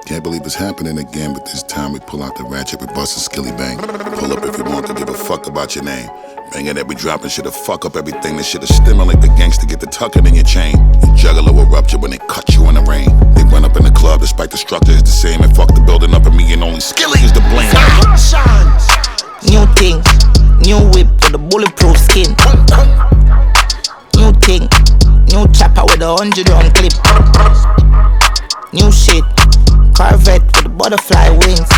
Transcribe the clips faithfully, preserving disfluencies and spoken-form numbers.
Can't believe it's happening again, but this time we pull out the ratchet, we bust a skilly bang. Pull up if you want to give a fuck about your name. Banging that we dropping shit'll fuck up everything. This shit'll stimulate the gangster, get the tucking in your chain. Your juggler will rupture when they cut you in the rain. They run up in the club despite the structure is the same. And fuck the building up and me and only skilly is the blame. New thing, new whip with a bulletproof skin. New thing, new chopper with a hundred round clip. New shit, Corvette with the butterfly wings.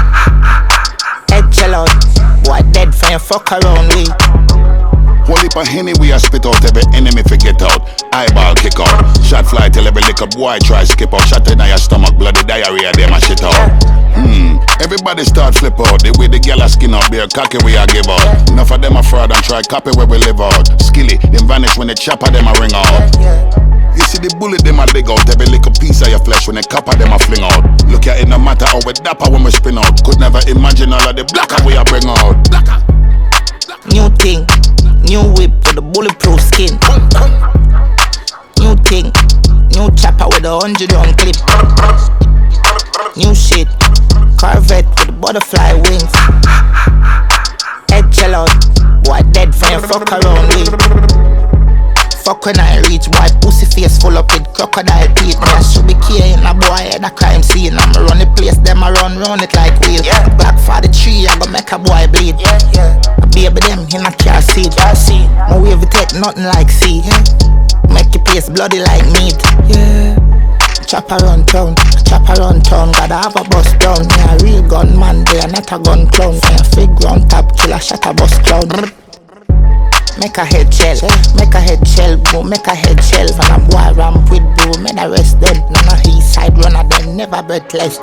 Head chill out, boy dead for your fuck around we. Whole heap of Henny we a spit out, every enemy forget out. Eyeball kick out, shot fly till every liquor boy try skip out. Shot in your stomach, bloody diarrhea, them a shit out. Hmm, everybody start flip out. The way the gyal a skin out, bare cocky we a give out. Enough of them a fraud and try copy where we live out. Skilly, them vanish when the chopper them a ring out. You see the bullet them a dig out, every little piece of your flesh when the copper them a fling out. Look at it no matter how we dapper when we spin out. Could never imagine all of the blacker we a bring out. Blacker. New thing, new whip with a bulletproof skin. New thing, new chopper with a hundred round clip. New shit, Corvette with the butterfly wings. Head chill out, boy dead for your fuck around we. Fuck when I reach, boy pussy face full up with crocodile teeth. Me I should be carrying a boy at a crime scene. I'ma run the place, them I run round it like wheel. Yeah. Black for the tree, I go make a boy bleed. Yeah, yeah. A baby them in a car seat. Car seat. My wave take nothing like sea. Yeah. Make your face bloody like meat. Yeah. Chop around town, chop around town. Gotta have a bus down. Me a real gunman, they are not a gun clown. Me a fig ground top killer, shot a bus clown. Make a head shell, make a head shell, bro, make a head shell. When a boy ramp with bro, me the rest them. None of his side runner, them never breathless.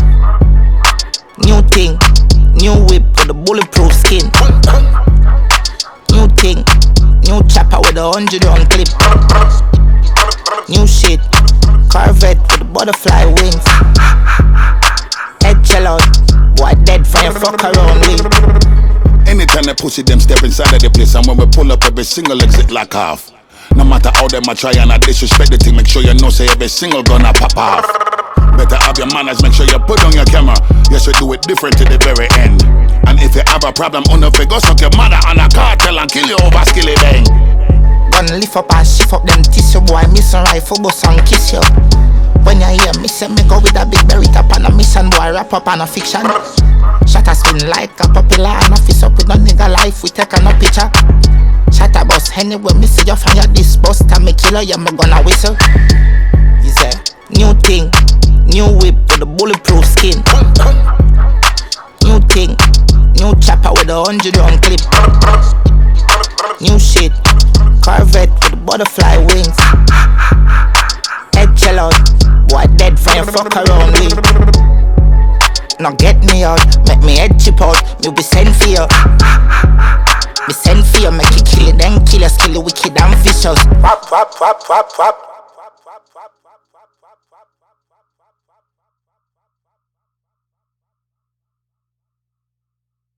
New thing, new whip with a bulletproof skin. New thing, new chopper with a hundred round clip. New shit, Corvette with the butterfly wings. Head chill out, boy dead for your fuck around we. Anytime they pussy them step inside of the place, and when we pull up every single exit like half. No matter how them a try and I disrespect the thing, make sure you know say every single gonna pop off. Better have your manners, make sure you put on your camera. You should do it different to the very end. And if you have a problem, on the figure, suck your mother on a cartel and kill you over skilly bang. Gun lift up and shift up them tissue, boy miss a rifle bus and kiss you. When you hear me say me go with a big berry top and a mission, boy wrap up on a fiction. Shot a spin like a popular and a fist up with no nigga life, we take a no picture. Shot a bus anyway, me see you from your this bus, time me killer, you me gonna whistle. Is a new thing, new whip with a bulletproof skin. New thing, new chopper with a hundred round clip. New shit, Corvette with the butterfly wings. Head chill out, boy dead for your fuck around we. Now get me out, make me head chip out. Me be send for you, me send for you. Make you kill it, then kill you, kill you wicked and vicious. Wap wap wap wap wap.